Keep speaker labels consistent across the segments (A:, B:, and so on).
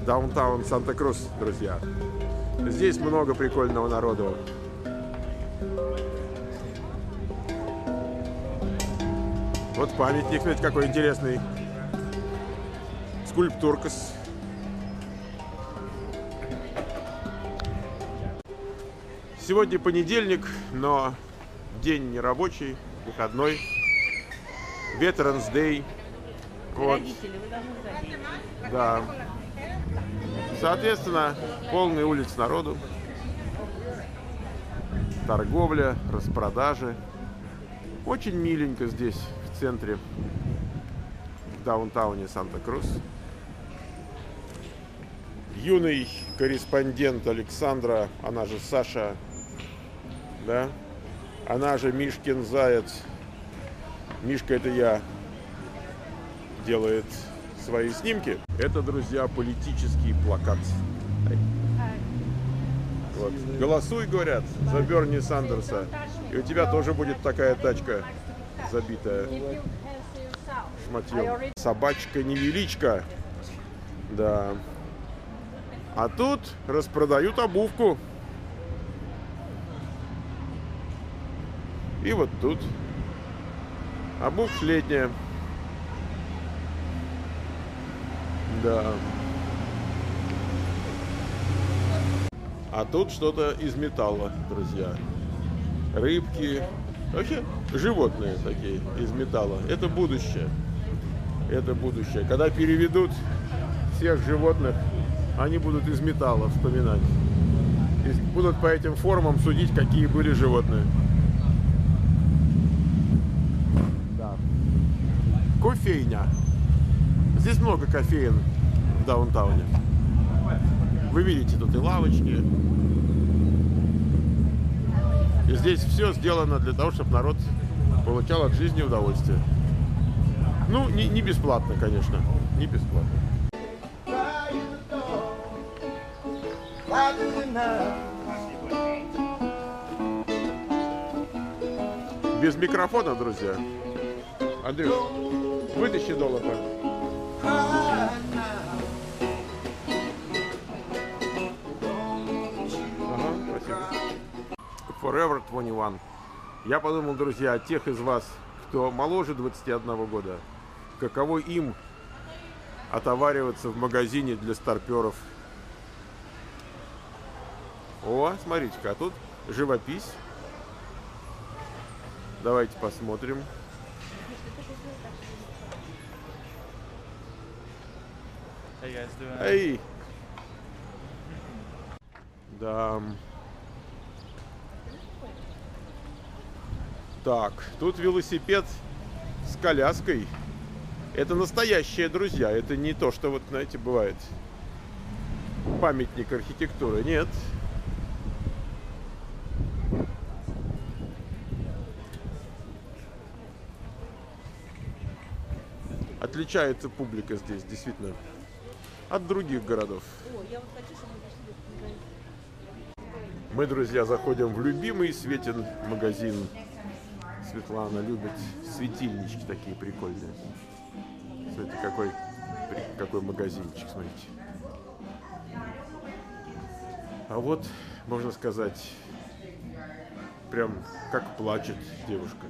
A: Даунтаун Санта-Крус, друзья. Здесь много прикольного народу. Вот памятник, ведь какой интересный. Скульптурка. Сегодня понедельник, но день нерабочий, выходной. Veterans Day. Вот. Да. Соответственно, полные улицы народу. Торговля, распродажи. Очень миленько здесь, в центре, в даунтауне Санта-Крус. Юный корреспондент Александра, она же Саша, да, она же Мишкин заяц. Мишка — это я, делает свои снимки. Это, друзья, политический плакат. Вот. Голосуй, говорят, за Берни Сандерса. И у тебя тоже будет такая тачка забитая шматьем. Собачка-невеличка. Да. А тут распродают обувку. И вот тут обувка летняя. Да. А тут что-то из металла, друзья. Рыбки. Вообще животные такие из металла. Это будущее. Это будущее. Когда переведут всех животных, они будут из металла вспоминать. И будут по этим формам судить, какие были животные. Да. Кофейня. Здесь много кофеен в даунтауне. Вы видите, тут и лавочки. И здесь все сделано для того, чтобы народ получал от жизни удовольствие. Ну, не бесплатно, конечно. Не бесплатно. Без микрофона, друзья. Андрюш, вытащи доллар. Forever 21. Я подумал, друзья, о тех из вас, кто моложе 21 года, каково им отовариваться в магазине для старперов. О, смотрите-ка, а тут живопись. Давайте посмотрим. Эй! Да. Так, тут велосипед с коляской. Это настоящие, друзья. Это не то, что вот, знаете, бывает памятник архитектуры. Нет. Отличается публика здесь, действительно, от других городов. Мы, друзья, заходим в любимый Светин магазин. Светлана любит светильнички такие прикольные. Смотрите, какой магазинчик, смотрите. А вот, можно сказать, прям как плачет девушка.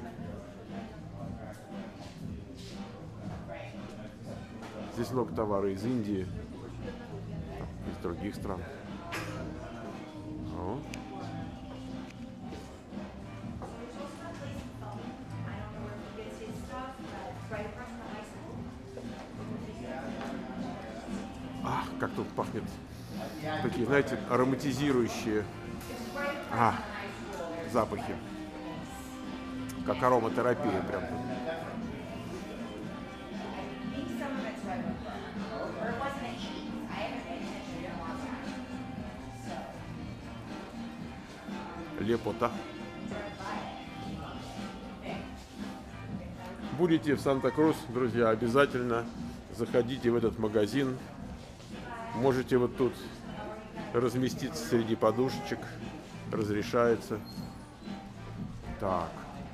A: Здесь много товара из Индии, из других стран. О. Ах, как тут пахнет. Такие, знаете, ароматизирующие запахи. Как ароматерапия прям тут. Лепота. Будете в Санта-Крус, друзья, обязательно заходите в этот магазин. Можете вот тут разместиться среди подушечек. Разрешается. Так.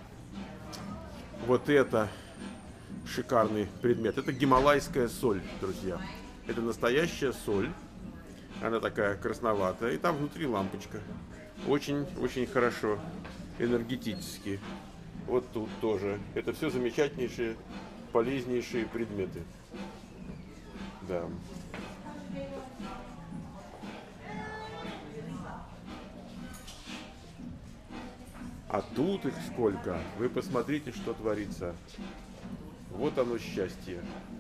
A: Вот это шикарный предмет. Это гималайская соль, друзья. Это настоящая соль. Она такая красноватая. И там внутри лампочка. Очень хорошо. Энергетически. Вот тут тоже. Это все замечательнейшие, полезнейшие предметы. Да. А тут их сколько. Вы посмотрите, что творится. Вот оно счастье.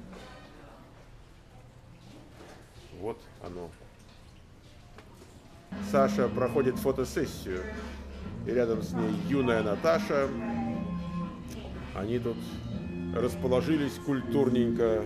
A: Вот оно. Саша проходит фотосессию. И рядом с ней юная Наташа. Они тут расположились культурненько.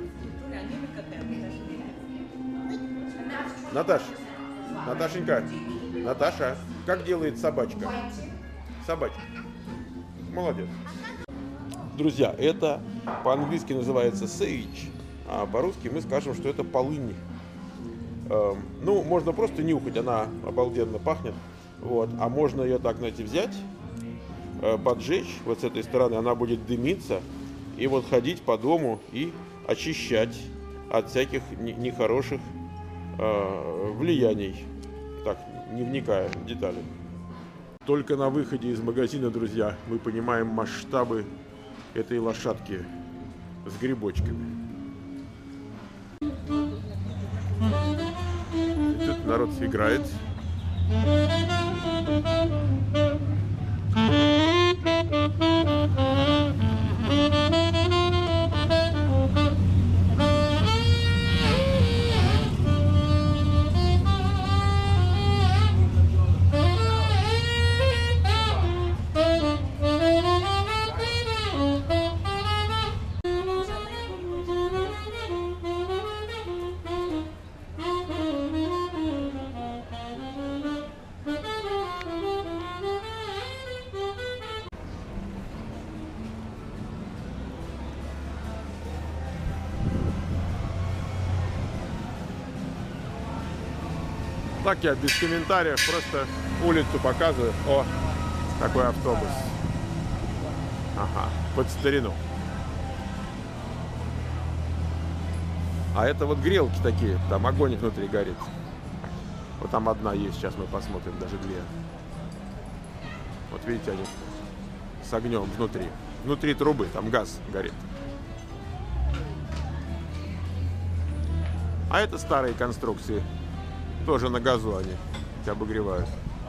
A: Наташенька, Наташа, как делает собачка? Собачка. Молодец. Друзья, это по-английски называется sage, а по-русски мы скажем, что это полынь. Ну, можно просто нюхать, она обалденно пахнет. Вот. А можно ее так, знаете, взять, поджечь вот с этой стороны, она будет дымиться, и вот ходить по дому и очищать от всяких нехороших влияний. Так, не вникая в детали. Только на выходе из магазина, друзья, мы понимаем масштабы этой лошадки с грибочками. И тут народ играет. Так я без комментариев просто улицу показываю. О, такой автобус. Ага, под старину. А это вот грелки такие, там огонь внутри горит. Вот там одна есть, сейчас мы посмотрим, даже две. Вот видите, они с огнем внутри. Внутри трубы, там газ горит. А это старые конструкции. Тоже на газу они обогревают.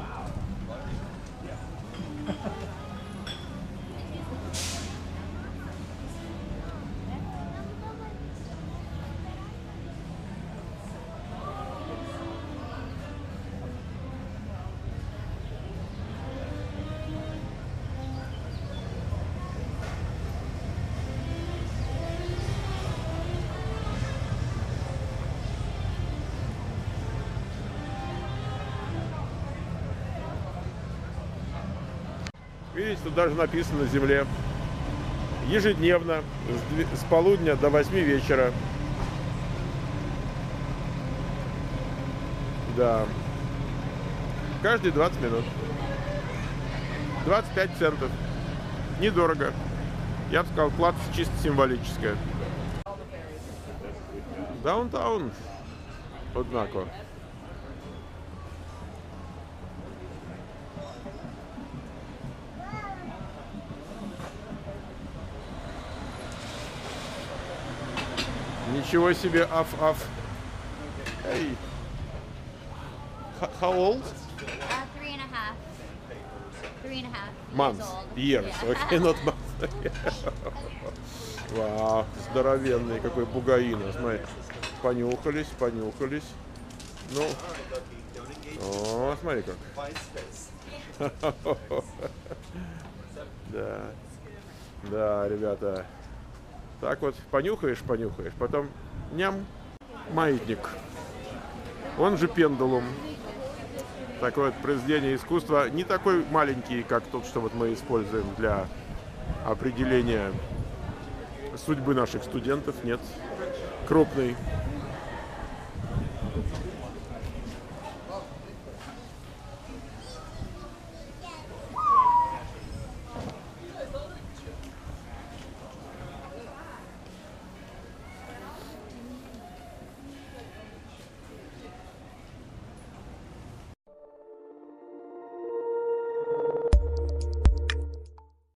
A: Видите, тут даже написано на земле: ежедневно с полудня до 8 вечера. Да. Каждые 20 минут. 25 центов. Недорого. Я бы сказал, плата чисто символическая. Даунтаун. Однако. Ничего себе, аф-аф. Эй. How old?
B: 3.5. 3.5
A: Months. Years. Okay, not months. Вау, здоровенный какой бугаина. Смотри. Понюхались, понюхались. Ну. О, смотри как. Да. Да, ребята. Так вот, понюхаешь, потом ням, маятник. Он же пендулум. Такое вот произведение искусства, не такой маленький, как тот, что вот мы используем для определения судьбы наших студентов. Нет, крупный.